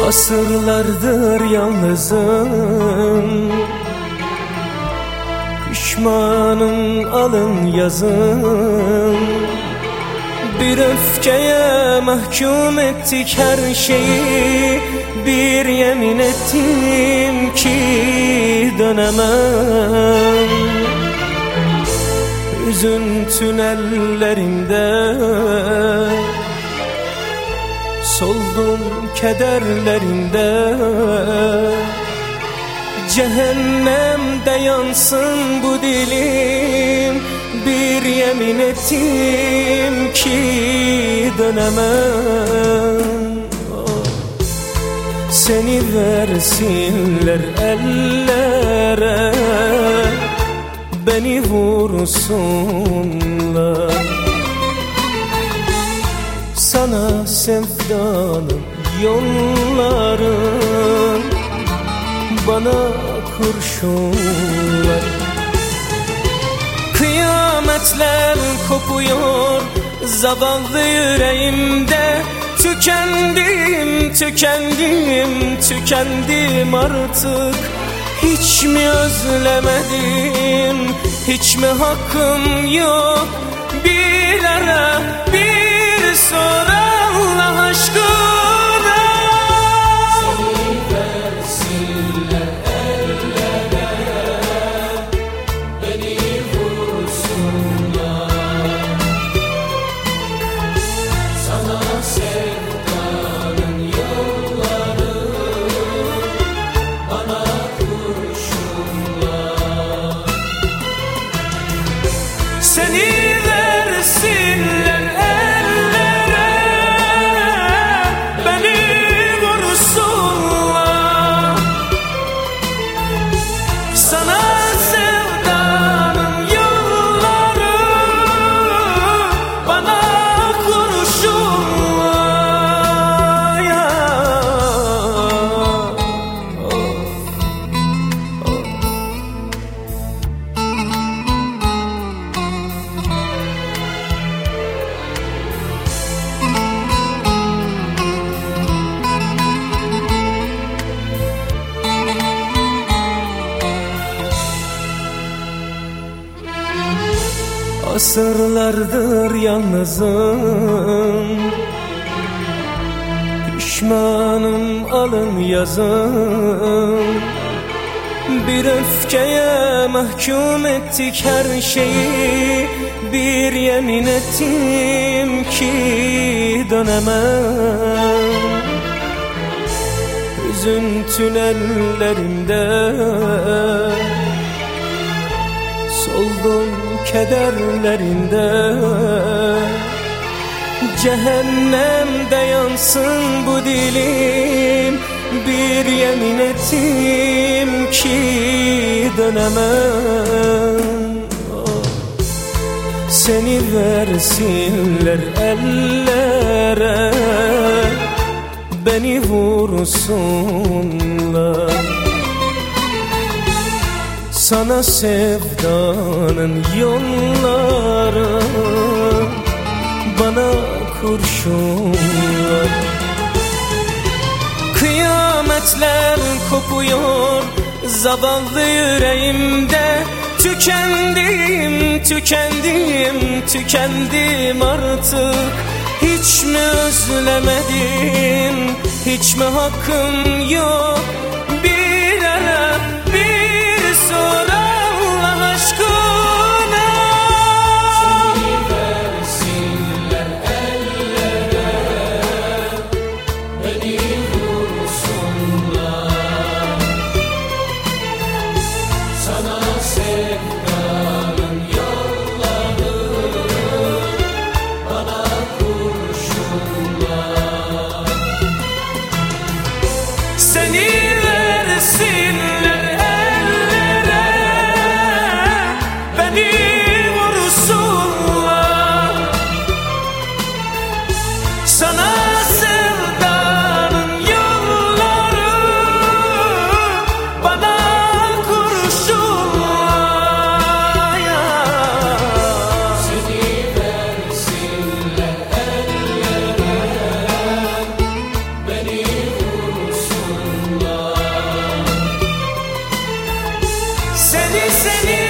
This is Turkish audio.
Asırlardır yalnızım, pişmanım alın yazım. Bir öfkeye mahkum ettik her şeyi, bir yemin ettim ki dönemem. Hüzün tünellerinde soldum kederlerinde, cehennemde yansın bu dilim. Bir yemin ettim ki dönemem. Seni versinler ellere, beni vursunlar. Sana sevdanın yolların, bana kurşunlar. Kıyametler kopuyor zavallı yüreğimde. Tükendim, tükendim, tükendim artık. Hiç mi özlemedim, hiç mi hakkım yok? Bir ara, bir sor Allah aşkına. Seni versinler ellere, beni vursunlar. Sana sevdanın yolları, bana kurşunlar. Seni versinler ellere, beni vursunlar. Sana sevdanın yolları, bana kurşunlar. Ya. Asırlardır yalnızım, pişmanım alın yazım. Bir öfkeye mahkum ettik her şeyi, bir yemin ettim ki dönemem. Hüzün tünellerinde soldum kederlerinde, cehennemde yansın bu dilim. Bir yemin ettim ki dönemem. Seni versinler ellere, beni vursunlar. Sana sevdanın yolları, bana kurşunlar. Kıyametler kopuyor zavallı yüreğimde. Tükendim, tükendim, tükendim artık. Hiç mi özlemedim, hiç mi hakkım yok? Bir ara, bir sor Allah aşkına. Seni versinler ellere, beni vursunlar. Sana sevdanın yolları, bana kurşunlar. Seni versinler ellere, Seni